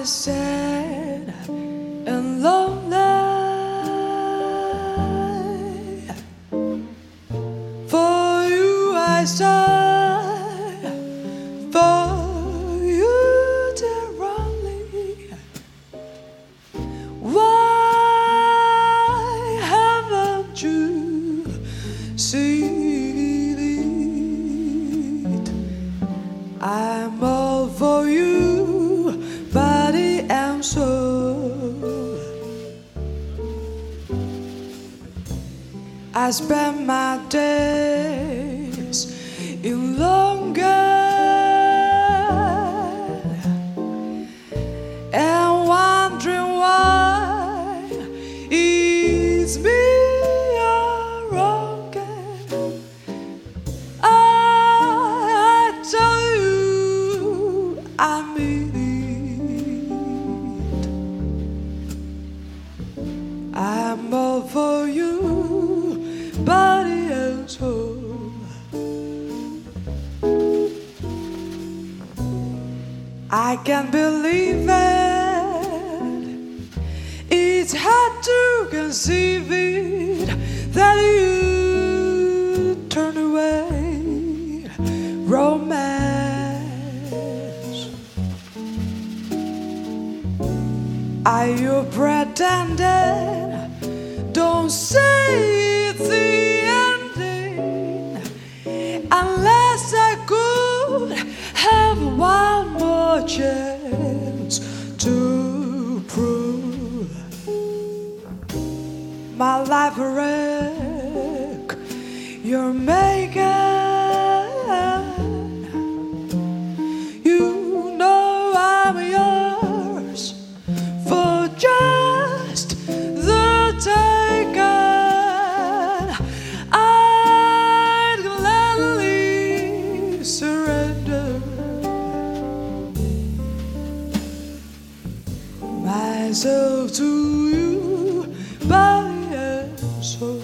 sad and lonely. For you I sigh, for you dear only. Why haven't you seen it? I'm all for you, body and soul. I spend my days in longer and wondering why it's me you're wrong. I tell you I mean it. I'm all for you, body and soul. I can't believe it. It's hard to conceive it that you turn away romance. Are you pretending? Don't say it's the ending unless I could have one more chance to prove my life a wreck you're making. You know I'm yours for just the taking. I'd gladly surrender myself to you, body and soul.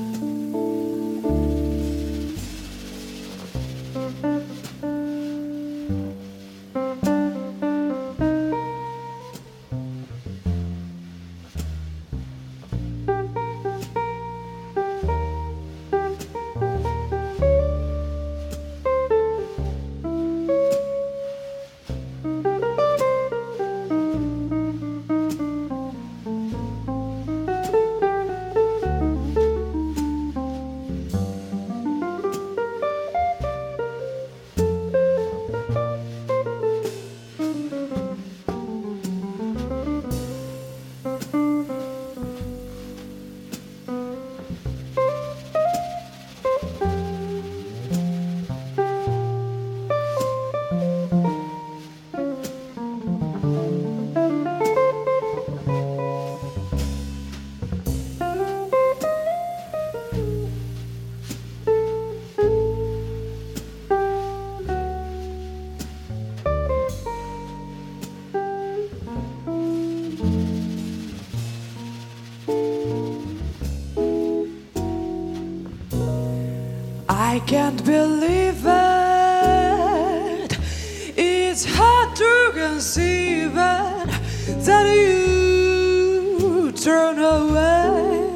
I can't believe it. It's hard to conceive it that you turn away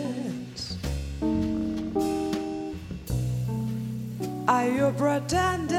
romance. Are you pretending?